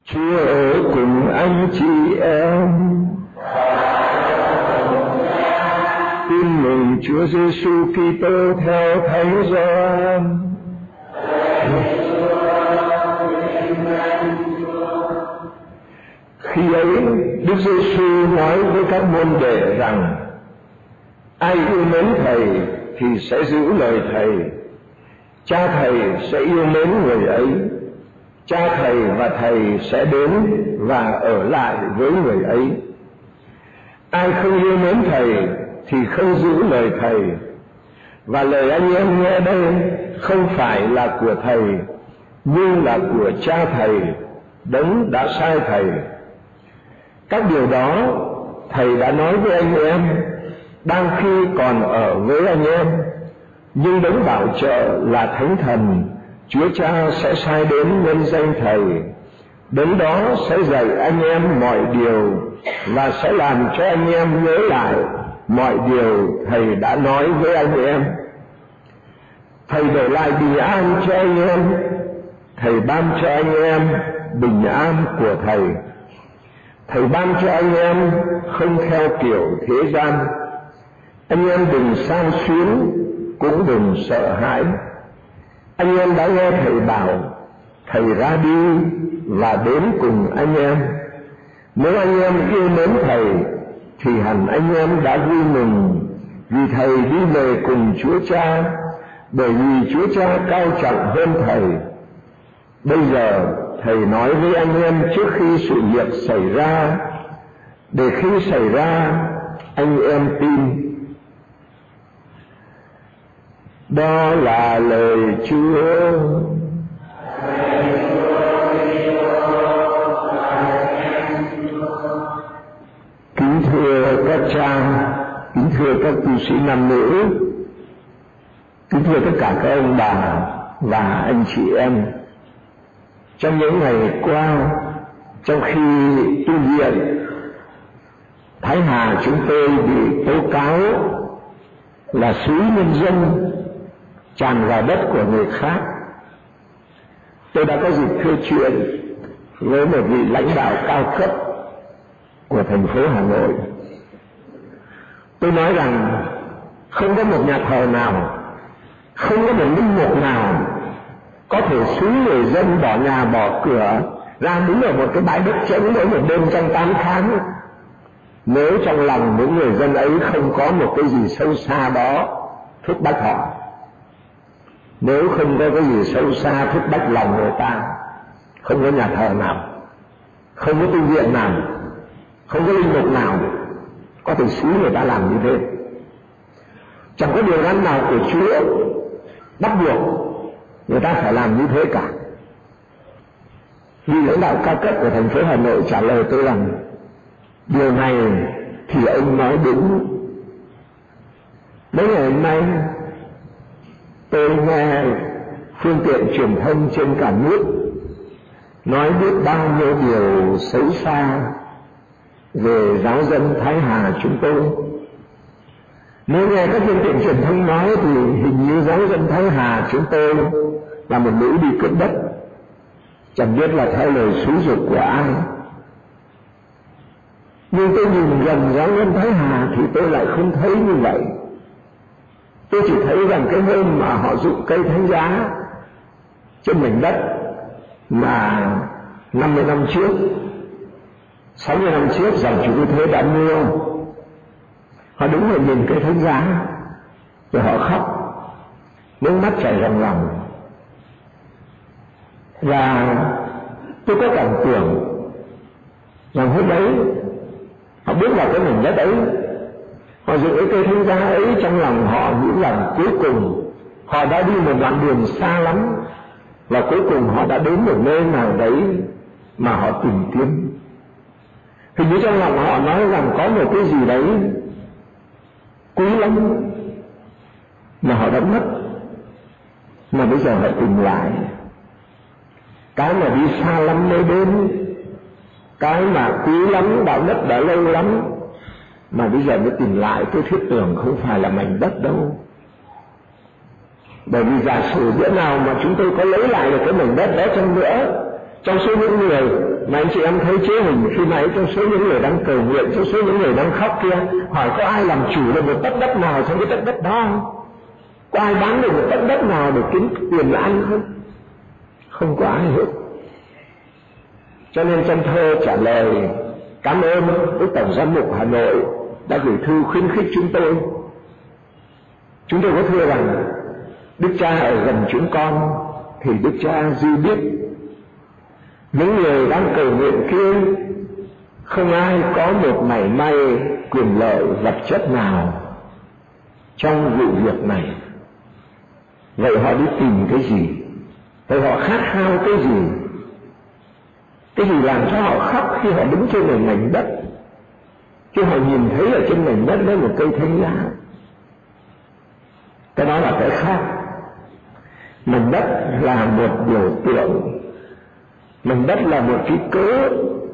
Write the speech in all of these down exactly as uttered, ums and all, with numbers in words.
Chúa ở cùng anh chị em. Tin mừng Chúa Giêsu Kitô theo Thánh Gioan. Khi ấy, Đức Giêsu nói với các môn đệ rằng: ai yêu mến Thầy thì sẽ giữ lời Thầy. Cha Thầy sẽ yêu mến người ấy. Cha Thầy và Thầy sẽ đến và ở lại với người ấy. Ai không yêu mến Thầy thì không giữ lời Thầy. Và lời anh em nghe đây không phải là của Thầy, nhưng là của Cha Thầy, đấng đã sai Thầy. Các điều đó Thầy đã nói với anh em đang khi còn ở với anh em. Nhưng đấng bảo trợ là Thánh Thần, Chúa Cha sẽ sai đến nhân danh Thầy. Đấng đó sẽ dạy anh em mọi điều và sẽ làm cho anh em nhớ lại mọi điều Thầy đã nói với anh em. Thầy để lại bình an cho anh em. Thầy ban cho anh em bình an của Thầy. Thầy ban cho anh em không theo kiểu thế gian. Anh em đừng sao xuyến, cũng đừng sợ hãi. Anh em đã nghe Thầy bảo Thầy ra đi và đến cùng anh em. Nếu anh em yêu mến Thầy thì hẳn anh em đã vui mừng, vì Thầy đi về cùng Chúa Cha, bởi vì Chúa Cha cao trọng hơn Thầy. Bây giờ Thầy nói với anh em trước khi sự việc xảy ra, để khi xảy ra anh em tin. Đó là lời Chúa. Kính thưa các cha, kính thưa các tu sĩ nam nữ, kính thưa tất cả các ông bà và anh chị em. Trong những ngày qua, trong khi tu viện, Thái Hà chúng tôi bị tố cáo là xúi nhân dân tràn vào đất của người khác. Tôi đã có dịp thưa chuyện với một vị lãnh đạo cao cấp của thành phố Hà Nội. Tôi nói rằng không có một nhà thờ nào, không có một linh mục nào có thể xúi người dân bỏ nhà bỏ cửa ra đứng ở một cái bãi đất trống mỗi một đêm trong tám tháng, nếu trong lòng những người dân ấy không có một cái gì sâu xa đó thúc bách họ. Nếu không có cái gì sâu xa thúc bách lòng người ta, không có nhà thờ nào, không có tu viện nào, không có linh mục nào có thể xúi người ta làm như thế. Chẳng có điều răn nào của Chúa bắt buộc người ta phải làm như thế cả. Vị lãnh đạo cao cấp của thành phố Hà Nội trả lời tôi rằng điều này thì ông nói đúng. Mấy ngày hôm nay tôi nghe phương tiện truyền thông trên cả nước nói biết bao nhiêu điều xấu xa về giáo dân Thái Hà chúng tôi. Nếu nghe các phương tiện truyền thông nói thì hình như giáo dân Thái Hà chúng tôi là một nữ đi cướp đất, chẳng biết là theo lời xúi giục của ai. Nhưng tôi nhìn gần giáo dân Thái Hà thì tôi lại không thấy như vậy. Tôi chỉ thấy rằng cái hôm mà họ dụng cây thánh giá trên mảnh đất mà năm mươi năm trước, sáu mươi năm trước dòng chủ như thế đã mua, họ đứng và nhìn cây thánh giá rồi họ khóc, nước mắt chảy ròng ròng. Và tôi có cảm tưởng rằng hôm đấy họ bước vào cái mảnh đất ấy, họ dựng cái cây thánh giá ấy, trong lòng họ nghĩ rằng cuối cùng họ đã đi một đoạn đường xa lắm, và cuối cùng họ đã đến một nơi nào đấy mà họ tìm kiếm. Hình như trong lòng họ nói rằng có một cái gì đấy quý lắm mà họ đã mất, mà bây giờ họ tìm lại. Cái mà đi xa lắm mới đến, cái mà quý lắm, đạo đất đã lâu lắm, mà bây giờ mới tìm lại. Tôi thiết tưởng không phải là mảnh đất đâu. Bởi vì giả sử bữa nào mà chúng tôi có lấy lại được cái mảnh đất đó chăng nữa, Trong số những người mà anh chị em thấy chế hình khi nãy, trong số những người đang cầu nguyện, trong số những người đang khóc kia, hỏi có ai làm chủ được một tấc đất nào trong cái tấc đất đó không? Có ai bán được một tấc đất nào để kiếm tiền ăn không? Không có ai hết. Cho nên trong thơ trả lời cảm ơn Đức Tổng Giám mục Hà Nội đã gửi thư khuyến khích chúng tôi. Chúng tôi có thưa rằng Đức Cha ở gần chúng con thì Đức Cha dư biết. Những người đang cầu nguyện kia không ai có một mảy may quyền lợi vật chất nào trong vụ việc này. Vậy họ đi tìm cái gì? Vậy họ khát khao cái gì? Cái gì làm cho họ khóc khi họ đứng trên một mảnh đất, khi họ nhìn thấy ở trên mảnh đất đó một cây thánh giá? Cái đó là cái khác. Mảnh đất là một biểu tượng, mảnh đất là một cái cớ,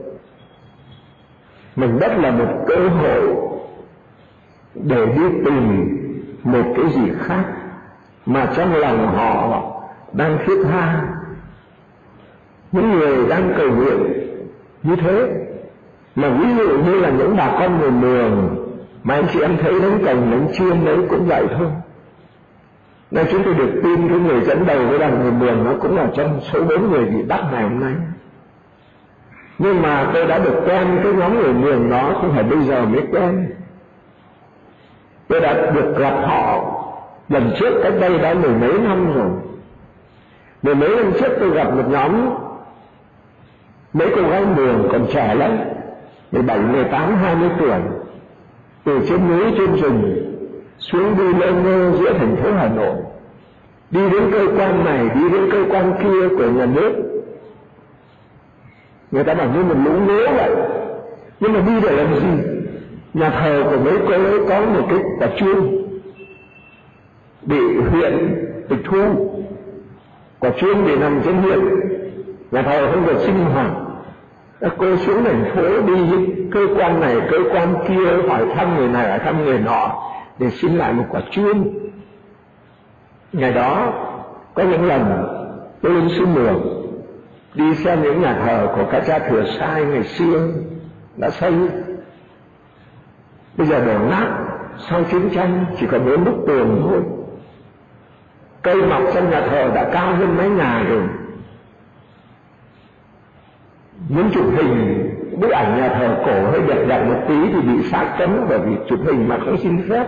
mảnh đất là một cơ hội để đi tìm một cái gì khác mà trong lòng họ đang thiết tha. Những người đang cầu nguyện như thế, mà ví dụ như là những bà con người Mường mà anh chị em thấy đánh cồng đánh chiên đấy cũng vậy thôi. Nên chúng tôi được tin cái người dẫn đầu với đoàn người Mường nó cũng là trong số bốn người bị bắt ngày hôm nay. Nhưng mà tôi đã được quen cái nhóm người Mường đó, không phải bây giờ mới quen. Tôi đã được gặp họ lần trước cách đây đã mười mấy năm rồi. Mười mấy năm trước tôi gặp một nhóm mấy cô gái Mường còn trẻ lắm, mười bảy, mười tám, hai mươi tuổi, từ trên núi trên rừng xuống đi lơ ngơ giữa thành phố Hà Nội, đi đến cơ quan này, đi đến cơ quan kia của nhà nước. Người ta bảo như một lũ lố vậy. Nhưng mà đi để làm gì? Nhà thờ của mấy cô ấy có một cái quả chuông bị huyện tịch thu, quả chuông bị nằm trên huyện, nhà thờ không được sinh hoạt. Các cô xuống thành phố đi cơ quan này cơ quan kia, hỏi thăm người này hỏi thăm người nọ để xin lại một quả chuông. Ngày đó có những lần tôi lên Sư Mường đi xem những nhà thờ của các cha Thừa Sai ngày xưa đã xây, bây giờ đổ nát sau chiến tranh, chỉ còn mấy bức tường thôi. Cây mọc trong nhà thờ đã cao hơn mấy nhà rồi. Những chụp hình bức ảnh nhà thờ cổ hơi đẹp đẹp một tí thì bị sát cấm, bởi vì chụp hình mà không xin phép.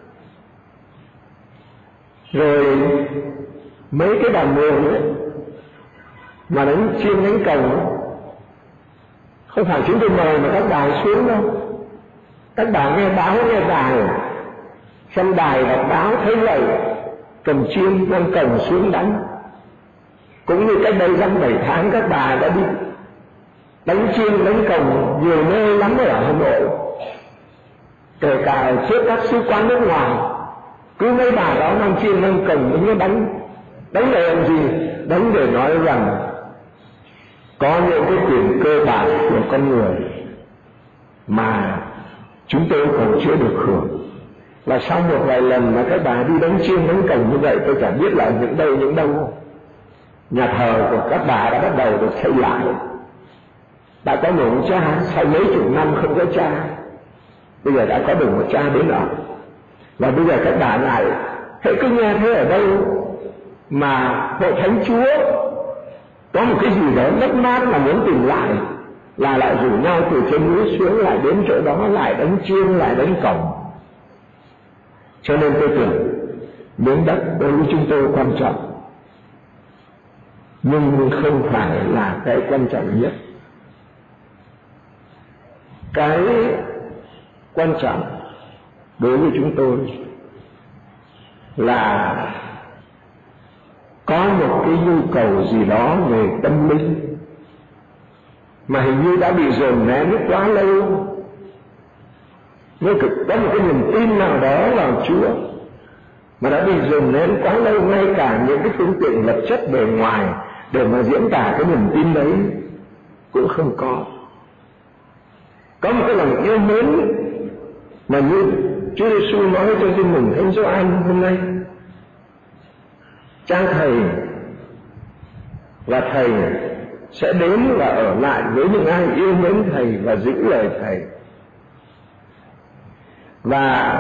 Rồi mấy cái đàn Mường ấy mà đánh chiên đánh cồng, không phải chúng tôi mời mà các đài xuống đâu. Các bà nghe báo nghe đài, xem đài đọc báo thấy vậy, cầm chiên con cồng xuống đánh. Cũng như cách đây dăm bảy tháng các bà đã đi đánh chiên đánh cồng nhiều nơi lắm ở Hà Nội, kể cả trước các sứ quán nước ngoài. Cứ mấy bà đó mang chiên mang cồng nó đánh. Đánh để làm gì? Đánh để nói rằng có những cái quyền cơ bản của con người mà chúng tôi còn chưa được hưởng. Là sau một vài lần mà các bà đi đánh chiên đánh cồng như vậy, tôi chẳng biết là những đâu những đâu. Nhà thờ của các bà đã bắt đầu được xây lại. Đã có một cha, sau mấy chục năm không có cha, bây giờ đã có được một cha đến ở. Và bây giờ các bà lại hãy cứ nghe thế ở đâu mà hội thánh Chúa có một cái gì đó mất mát mà muốn tìm lại, là lại rủ nhau từ trên núi xuống, lại đến chỗ đó lại đánh chiên lại đánh cồng. Cho nên tôi tưởng miếng đất đối với chúng tôi quan trọng, nhưng không phải là cái quan trọng nhất. Cái quan trọng đối với chúng tôi là có một cái nhu cầu gì đó về tâm linh mà hình như đã bị dồn nén quá lâu. Nếu có một cái niềm tin nào đó vào Chúa mà đã bị dồn nén quá lâu, ngay cả những cái phương tiện vật chất bề ngoài để mà diễn tả cái niềm tin đấy cũng không có. Có một cái lòng yêu mến mà như Chúa Giêsu nói trong Tin Mừng Thánh Gioan hôm nay: cha thầy và thầy sẽ đến và ở lại với những ai yêu mến Thầy và giữ lời Thầy. Và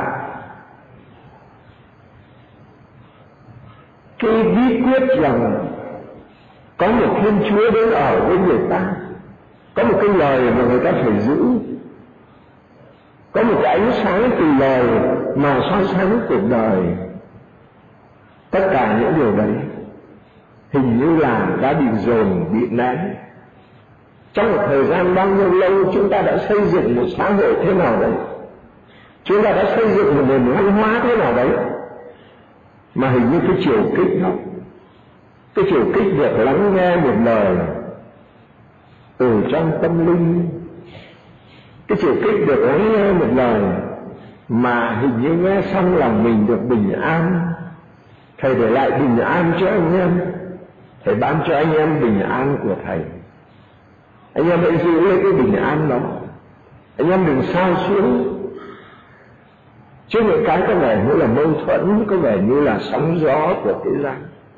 cái bí quyết rằng có một Thiên Chúa đến ở với người ta, có một cái lời mà người ta phải giữ, có một cái ánh sáng từ lời mà soi sáng cuộc đời. Tất cả những điều đấy hình như là đã bị dồn, bị nén. Trong một thời gian bao nhiêu lâu chúng ta đã xây dựng một xã hội thế nào đấy, chúng ta đã xây dựng một nền văn hóa thế nào đấy, mà hình như cái chiều kích đó, cái chiều kích việc lắng nghe một lời từ trong tâm linh, cái chiều kích được lắng nghe một lời mà hình như nghe xong lòng mình được bình an. Thầy để lại bình an cho anh em, Thầy ban cho anh em bình an của Thầy. Anh em hãy giữ lấy cái bình an đó, anh em đừng sao xuống trước những cái có vẻ như là mâu thuẫn, có vẻ như là sóng gió của thế gian.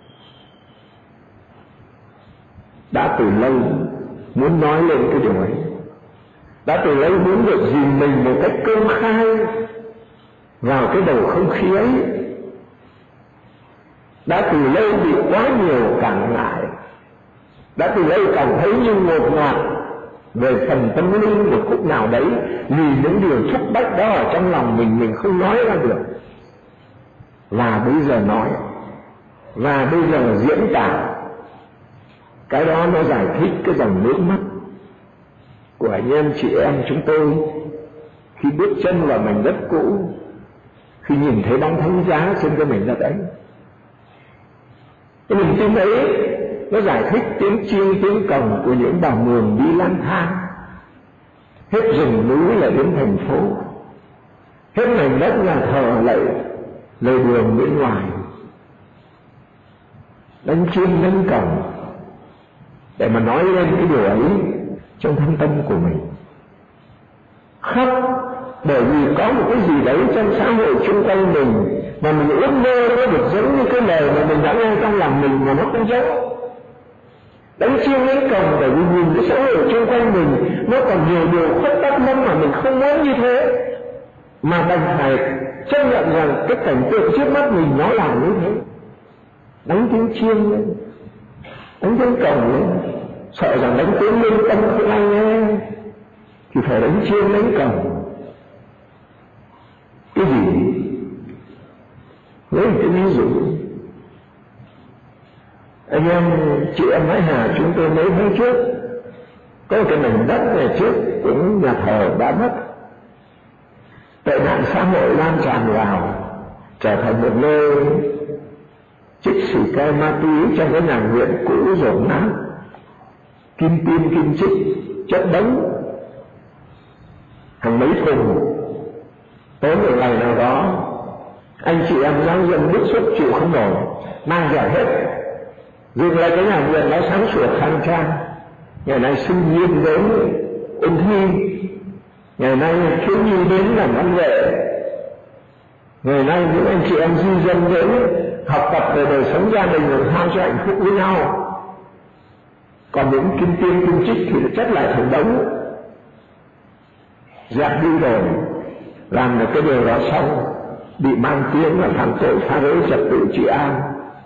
Đã từ lâu muốn nói lên cái điều ấy, đã từ lâu muốn được dìm mình một cách công khai vào cái bầu không khí ấy, đã từ lâu bị quá nhiều cảm ngại, đã từ lâu cảm thấy như ngột ngạt về phần tâm linh một khúc nào đấy, vì những điều thúc bách đó ở trong lòng mình mình không nói ra được. Và bây giờ nói, và bây giờ diễn tả, cái đó nó giải thích cái dòng nước mắt của anh em chị em chúng tôi khi bước chân vào mảnh đất cũ, khi nhìn thấy đấng thánh giá trên cái mảnh đất ấy. Cái niềm tin ấy nó giải thích tiếng chiêng tiếng cồng của những bà mường đi lang thang, hết rừng núi lại đến thành phố, hết mảnh đất nhà thờ lại lề đường bên ngoài, đánh chiêng đánh cồng để mà nói lên cái điều ấy trong thâm tâm của mình. Khóc bởi vì có một cái gì đấy trong xã hội xung quanh mình mà mình ước mơ nó được giống như cái lời mà mình đã nghe trong lòng mình mà nó không giống. Đánh chiêng đánh cồng bởi vì nhìn cái xã hội xung quanh mình nó còn nhiều điều khuất tất lắm mà mình không muốn như thế, mà đành phải chấp nhận rằng cái cảnh tượng trước mắt mình nó là như thế. Đánh tiếng chiêng lên, đánh tiếng cồng lên, sợ rằng đánh tiếng linh tâm không ai nghe thì phải đánh chiêng đánh cồng. Cái gì? Lấy một cái ví dụ, anh em chị em Hải Hà chúng tôi mấy tháng trước có cái mảnh đất này trước cũng nhà thờ đã mất, tệ nạn xã hội lan tràn vào, trở thành một nơi trích xì ke ma túy trong cái nhà nguyện cũ rột nát, kim tiêm kim chích chất đống hàng mấy thùng. Tới một ngày nào đó anh chị em giáo dân bức xúc chịu không nổi, mang ra hết, dừng lại cái nhà nguyện nó sáng sủa khang trang. Ngày nay sinh viên đến ôn thi, ngày nay thiếu nhi đến làm văn nghệ, ngày nay những anh chị em di dân đến học tập về đời sống gia đình làm sao cho hạnh phúc với nhau. Còn những kim tiêm kim chích thì chất lại thành đống, dẹp đi rồi, làm được cái điều đó xong bị mang tiếng là phạm tội phá rối trật tự trị an.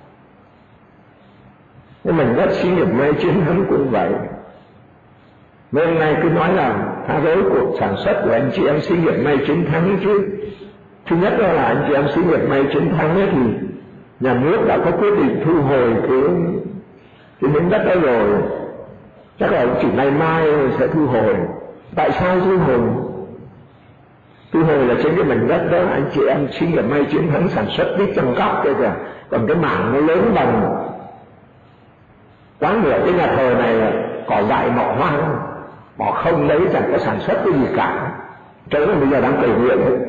Nhưng mình rất xí nghiệp mê chiến thắng cũng vậy. Mấy hôm nay cứ nói là phá rối cuộc sản xuất của anh chị em xí nghiệp may chiến thắng chứ. Thứ nhất đó là anh chị em xí nghiệp may chiến thắng ấy thì nhà nước đã có quyết định thu hồi cái cái miếng đất đó rồi, chắc là chỉ ngày mai sẽ thu hồi. Tại sao thu hồi? Thu hồi là trên cái mảnh đất đó anh chị em xí nghiệp may chiến thắng sản xuất biết trong góc kia kìa, còn cái mảng nó lớn bằng quá nửa cái nhà thờ này cỏ dại mọc hoang, bỏ không đấy, chẳng có sản xuất cái gì cả, trống là bây giờ đang cầu nguyện ấy.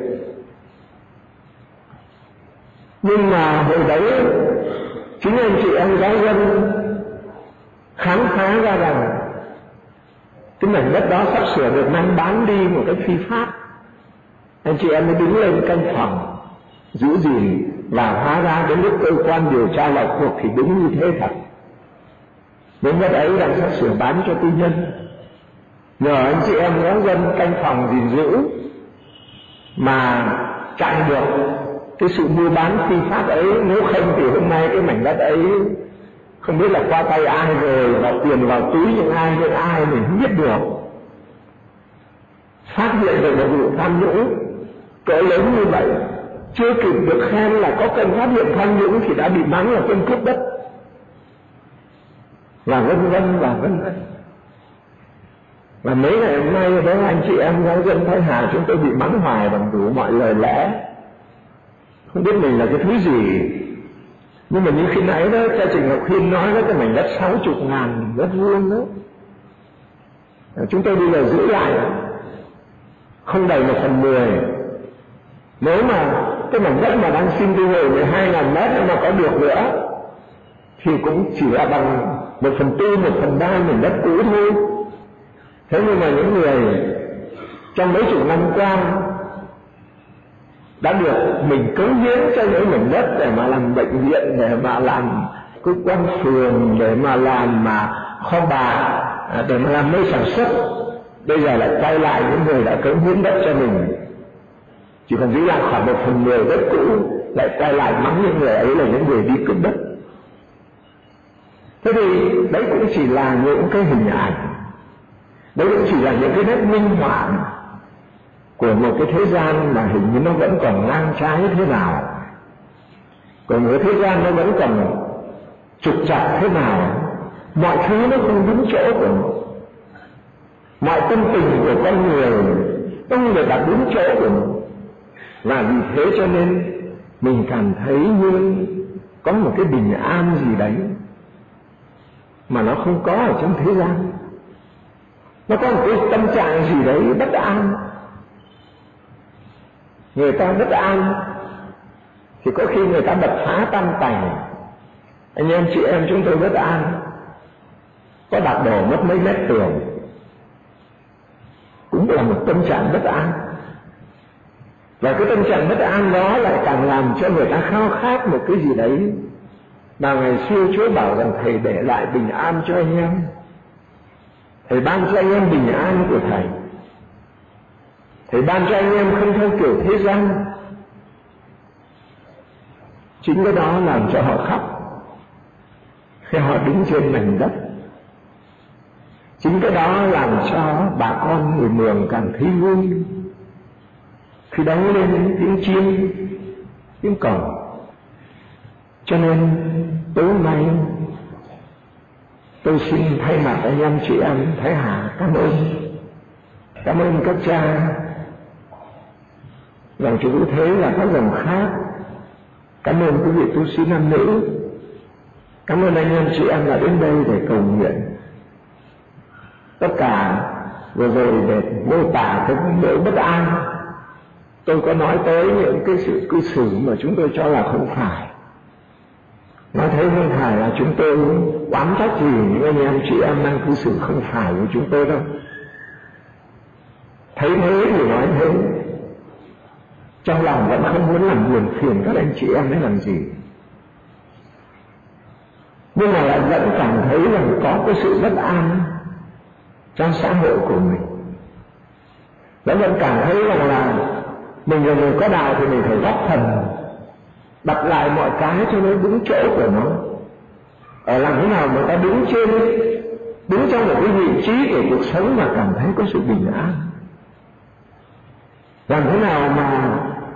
Nhưng mà hồi đấy chính anh chị em giáo dân khám phá ra rằng cái mảnh đất đó sắp sửa được mang bán đi một cách phi pháp. Anh chị em mới đứng lên canh phòng giữ gìn, và hóa ra đến lúc cơ quan điều tra vào cuộc thì đúng như thế thật. miếng đất ấy đang sắp sửa bán cho tư nhân, nhờ anh chị em giáo dân canh phòng gìn giữ mà chặn được cái sự mua bán phi pháp ấy. Nếu không thì hôm nay cái mảnh đất ấy không biết là qua tay ai rồi, và tiền vào túi những ai những ai mình không biết được. Phát hiện được một vụ tham nhũng cỡ lớn như vậy, chưa kịp được khen là có cần phát hiện tham nhũng thì đã bị mắng là tên cướp đất, và vân vân và vân vân. Và mấy ngày hôm nay đó anh chị em giáo dân Thái Hà chúng tôi bị mắng hoài bằng đủ mọi lời lẽ, không biết mình là cái thứ gì. Nhưng mà như khi nãy đó cha Trịnh Ngọc Hiên nói đó, cái mảnh đất sáu chục ngàn mét vuông đó, chúng tôi bây giờ giữ lại không đầy một phần mười. Nếu mà cái mảnh đất mà đang xin thu hồi mười hai ngàn mét mà có được nữa thì cũng chỉ là bằng một phần tư, một phần ba mảnh đất cũ thôi. Thế nhưng mà những người trong mấy chục năm qua đã được mình cống hiến cho những mảnh đất để mà làm bệnh viện, để mà làm cơ quan phường, để mà làm mà kho bạc, để mà làm nơi sản xuất, bây giờ lại quay lại những người đã cống hiến đất cho mình, chỉ còn giữ lại khoảng một phần mười đất cũ, lại quay lại mắng những người ấy là những người đi cướp đất. Thế thì đấy cũng chỉ là những cái hình ảnh, đấy cũng chỉ là những cái nét minh họa của một cái thế gian mà hình như nó vẫn còn ngang trái thế nào, của một cái thế gian nó vẫn còn trục trặc thế nào, mọi thứ nó không đúng chỗ của nó, mọi tâm tình của con người nó không được đặt đúng chỗ của nó. Và vì thế cho nên mình cảm thấy như có một cái bình an gì đấy mà nó không có ở trong thế gian. Nó có một cái tâm trạng gì đấy bất an. Người ta bất an thì có khi người ta đập phá tam cảnh. Anh em chị em chúng tôi bất an, có đạp đổ mất mấy mét tường, cũng là một tâm trạng bất an. Và cái tâm trạng bất an đó lại càng làm cho người ta khao khát một cái gì đấy mà ngày xưa Chúa bảo rằng Thầy để lại bình an cho anh em. Thầy ban cho anh em bình an của Thầy. Thầy ban cho anh em không theo kiểu thế gian. Chính cái đó làm cho họ khóc khi họ đứng trên mảnh đất. Chính cái đó làm cho bà con người Mường cảm thấy vui khi đánh lên những tiếng chiêng, tiếng cổng. Cho nên tối nay tôi xin thay mặt anh em chị em Thái Hà cảm ơn, cảm ơn các cha. Dòng chủ Cứu Thế là các dòng khác. Cảm ơn quý vị tu sĩ nam nữ. Cảm ơn anh em chị em đã đến đây để cầu nguyện. Tất cả vừa rồi để mô tả cái nỗi bất an, tôi có nói tới những cái sự cư xử mà chúng tôi cho là không phải. Nói thế không phải là chúng tôi oán trách gì những anh em chị em đang cư xử không phải của chúng tôi đâu. Thấy thế thì nói thế, trong lòng vẫn không muốn làm buồn phiền các anh chị em ấy làm gì. Nhưng mà lại vẫn cảm thấy rằng có cái sự bất an trong xã hội của mình. Vẫn vẫn cảm thấy rằng là mình là người có đạo thì mình phải góp phần đặt lại mọi cái cho nó đúng chỗ của nó. Ở làm thế nào mà ta đứng trên, đứng trong một cái vị trí của cuộc sống mà cảm thấy có sự bình an. Làm thế nào mà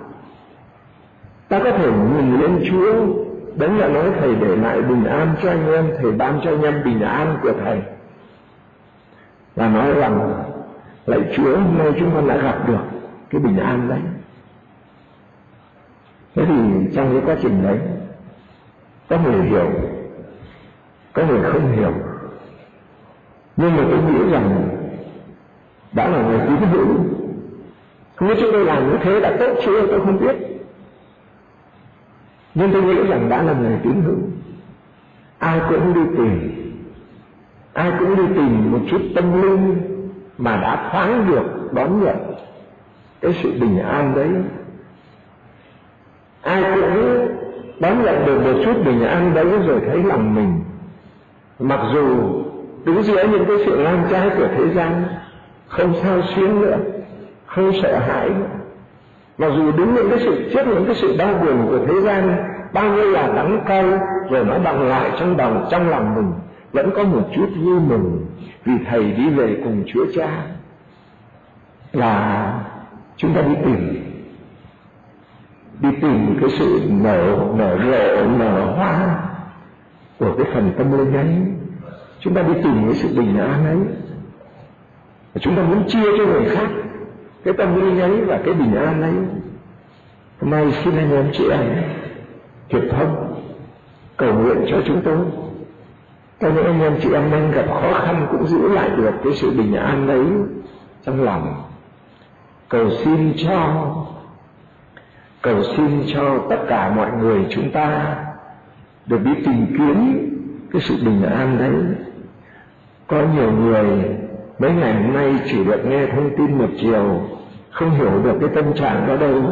ta có thể nhìn lên Chúa, Đấng đã nói Thầy để lại bình an cho anh em, Thầy ban cho anh em bình an của Thầy, và nói rằng lạy Chúa, hôm nay chúng con đã gặp được cái bình an đấy. Thế thì trong cái quá trình đấy, có người hiểu, có người không hiểu. Nhưng mà tôi nghĩ rằng đã là người tín hữu. Không biết chúng tôi làm như thế đã tốt chưa tôi không biết. Nhưng tôi nghĩ rằng đã là người tín hữu. Ai cũng đi tìm, ai cũng đi tìm một chút tâm linh mà đã thoáng được đón nhận cái sự bình an đấy. Ai cũng đón nhận được một chút bình an đấy rồi thấy lòng mình Mặc dù đứng giữa những cái sự ngang trái của thế gian, không sao xuyến nữa, không sợ hãi nữa. Mặc dù đứng những cái sự trước những cái sự đau buồn của thế gian, bao nhiêu là đắng cay, rồi nó đọng lại trong lòng trong lòng mình, vẫn có một chút vui mừng vì thầy đi về cùng Chúa Cha. Là chúng ta đi tìm đi tìm cái sự nở nở rộ nở hoa của cái phần tâm linh ấy. Chúng ta đi tìm cái sự bình an ấy, và chúng ta muốn chia cho người khác cái tâm linh ấy và cái bình an ấy. Hôm nay xin anh em chị em hiệp thông cầu nguyện cho chúng tôi, cho những anh em chị em đang gặp khó khăn cũng giữ lại được cái sự bình an ấy trong lòng. Cầu xin cho cầu xin cho tất cả mọi người chúng ta được đi tìm kiếm cái sự bình an đấy. Có nhiều người mấy ngày hôm nay chỉ được nghe thông tin một chiều, không hiểu được cái tâm trạng đó đâu.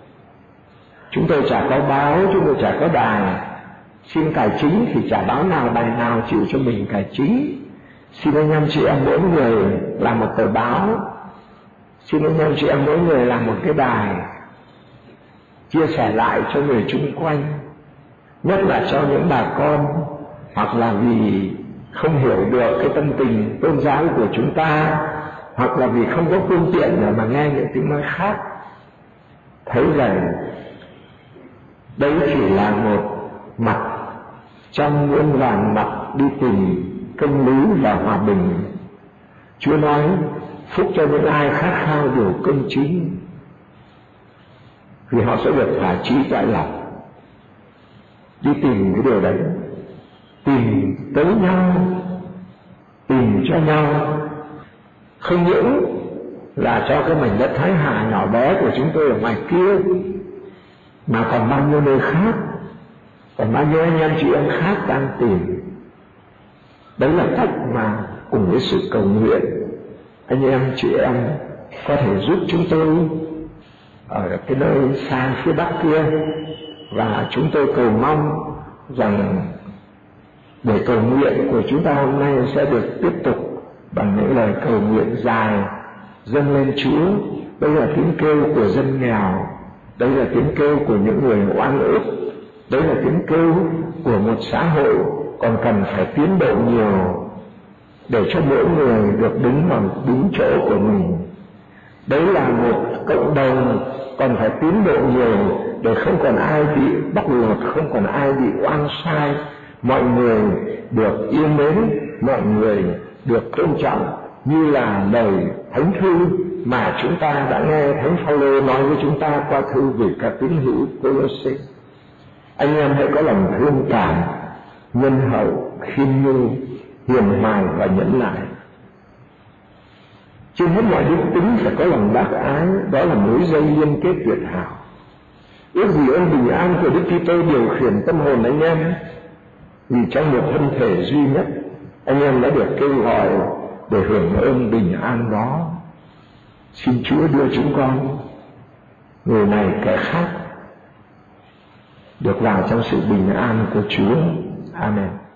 Chúng tôi chả có báo, chúng tôi chả có đài. Xin cải chính thì chả báo nào đài nào chịu cho mình cải chính. Xin anh em chị em mỗi người làm một tờ báo, xin anh em chị em mỗi người làm một cái đài, chia sẻ lại cho người chung quanh, nhất là cho những bà con hoặc là vì không hiểu được cái tâm tình tôn giáo của chúng ta, hoặc là vì không có phương tiện để mà nghe những tiếng nói khác, thấy rằng đấy chỉ là một mặt trong muôn vàn mặt đi tìm công lý và hòa bình. Chúa nói phúc cho những ai khát khao điều công chính, vì họ sẽ được thỏa chí tại lòng. Đi tìm cái điều đấy, tìm tới nhau, tìm cho nhau, không những là cho cái mảnh đất Thái Hà nhỏ bé của chúng tôi ở ngoài kia, mà còn bao nhiêu nơi khác, còn bao nhiêu anh em chị em khác đang tìm. Đấy là cách mà cùng với sự cầu nguyện, anh em chị em có thể giúp chúng tôi ở cái nơi xa phía Bắc kia. Và chúng tôi cầu mong rằng buổi cầu nguyện của chúng ta hôm nay sẽ được tiếp tục bằng những lời cầu nguyện dài dâng lên Chúa. Đây là tiếng kêu của dân nghèo, đây là tiếng kêu của những người oan ức, đây là tiếng kêu của một xã hội còn cần phải tiến bộ nhiều để cho mỗi người được đứng bằng đúng chỗ của mình. Đấy là một cộng đồng còn phải tiến bộ nhiều để không còn ai bị bóc lột, không còn ai bị oan sai, mọi người được yêu mến, mọi người được tôn trọng, như là lời thánh thư mà chúng ta đã nghe Thánh Phaolô nói với chúng ta qua thư gửi các tín hữu Cô-lô-xê. Anh em hãy có lòng thương cảm, nhân hậu, khiêm nhu, hiền hòa và nhẫn nại. Trên hết mọi đức tính phải có lòng bác ái, đó là mối dây liên kết tuyệt hảo. Ước gì ơn bình an của Đức Kitô điều khiển tâm hồn anh em, vì trong một thân thể duy nhất, anh em đã được kêu gọi để hưởng ơn bình an đó. Xin Chúa đưa chúng con, người này kẻ khác, được vào trong sự bình an của Chúa. Amen.